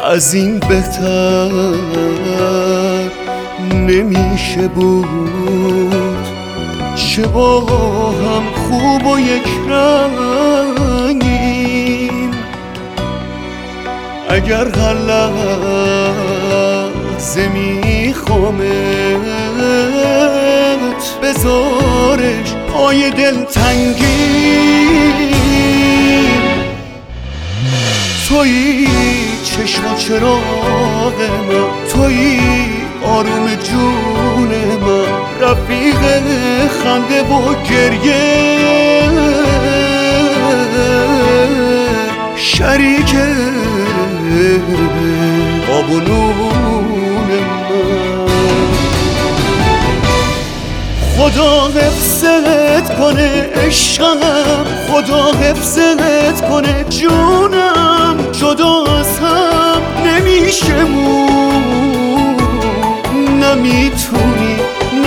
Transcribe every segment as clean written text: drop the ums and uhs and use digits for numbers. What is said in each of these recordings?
از این بهتر نمیشه بود، چه با هم خوب و یک رنگیم. اگر هر لحظه میخوامت بذارش پای دلتنگیم. تویی چشم و چراغ من، تویی آروم جون من، رفیق خنده و گریه، شریک آب و نون من. خدا حفظت کنه عشقم، خدا حفظت کنه جونم، جدا از هم نمیشه مون. نمیتونی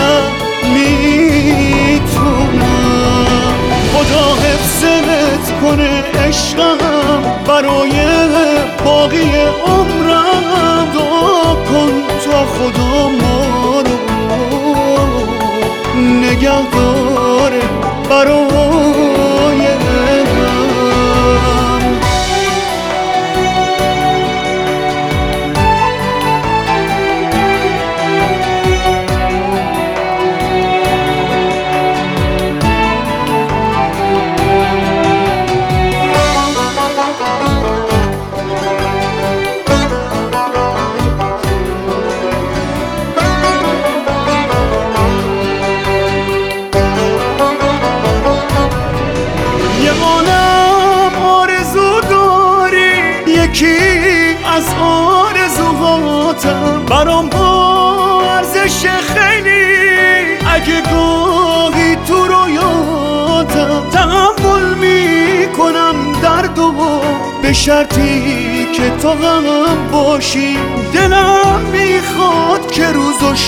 نمیتونم. خدا حفظت کنه عشقم، برای باقی عمرم دعا کن تا خدا ما رو نگه داره برای من. یکی از آرزوهاتم برام با ارزش خیلی، اگه گاهی تو رویاتم تحمل میکنم درد و به شرطی که تو هم باشی. دلم میخواد که روز و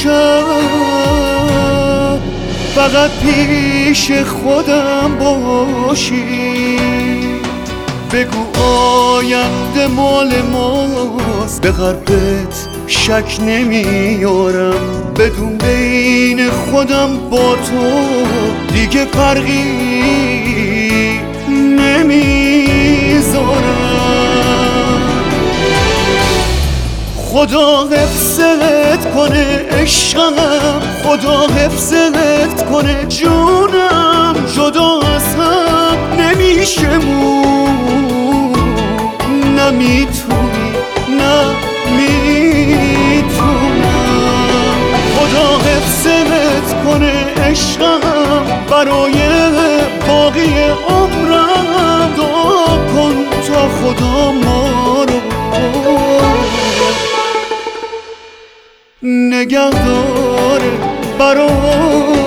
شب فقط پیش خودم باشی. بگو آینده مال ماست، به قلبت شک نمیارم. بدون بین خودم با تو دیگه فرقی نمیذارم. خدا حفظت کنه عشقم، خدا حفظت کنه جونم، جدا از هم نمیشه مون. نمیتونی نمیتونم. خدا حفظت کنه عشقم، برای باقی عمرم دعا کن تا خدا ما رو نگه داره برای